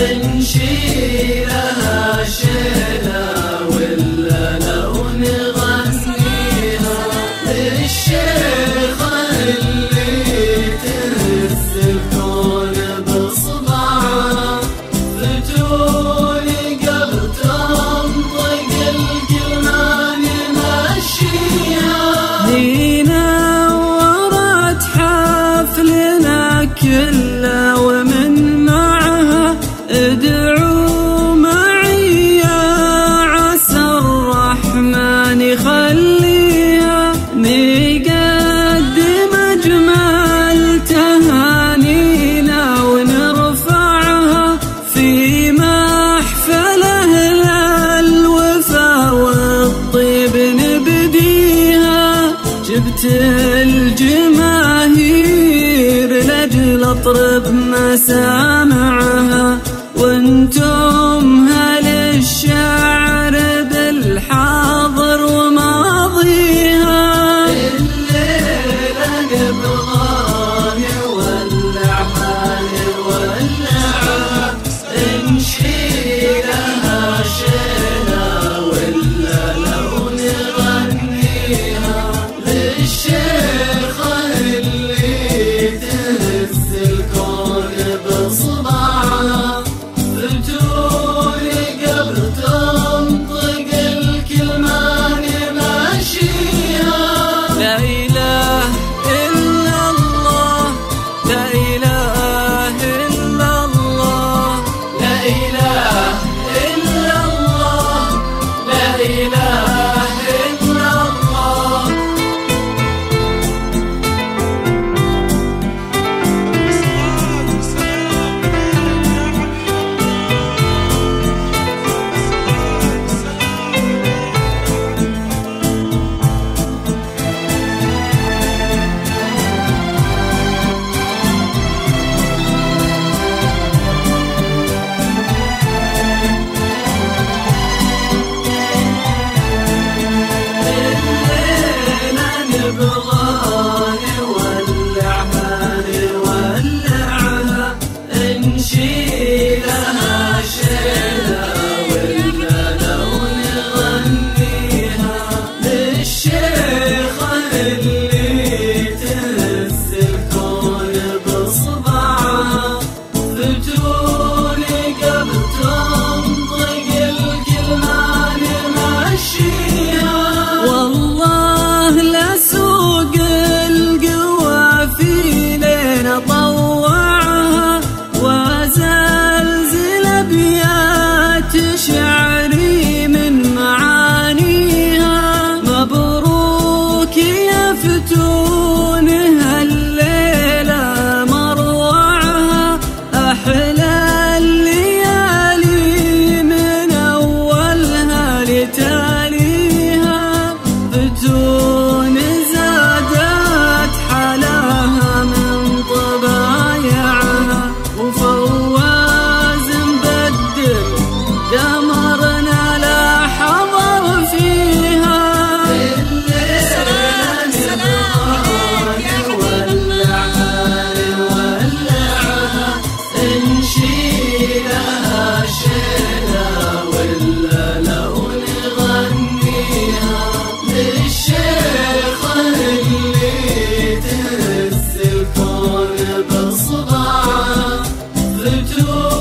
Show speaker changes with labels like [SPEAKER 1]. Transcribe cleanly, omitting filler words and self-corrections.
[SPEAKER 1] نشيلها شيلها ولا لو نغنيها للشيخة اللي تهز الكون بصبعها فتوني قبل تنطق الكلمان ماشيها. هينا ورت حفلنا كله ومن معها ادعوا معي يا عسى الرحمن يخليها نقدم اجمل تهانينا ونرفعها في محفله للوفا والطيب نبديها. جبت الجماهير لاجل اطرب مسامعها وانتم هل الشعر بالحاضر وماضيها. الليلة نبغى نولعها نولعها نشيلها شيلها ولا لو نغنيها للشيخة اللي تهز الكون بصبعها فتوني قبل تنطق الكلمان ماشيها. لا إله إلا الله لا إله إلا الله لا إله إلا الله لا إله إلا الله. نبغى نولعها نولعها نشيلها شيلها ولا لو نغنيها للشيخة اللي تهز الكون بصبعها فتوني قبل تنطق الكلمان ماشيها. والله لا سوق القوافي لين اطوعها وازلزل ابيات شعري من معانيها. مبروك يا فتون هالليلة مروعها أحلى الليالي من أولها لتاليها. فتون زادت حلاها من طبايعها وفواز مبدل قمرنا لا حضر فيها. نشيلها شيلها ولا لو نغنيها للشيخة اللي تهز الكون بصبعها فتوني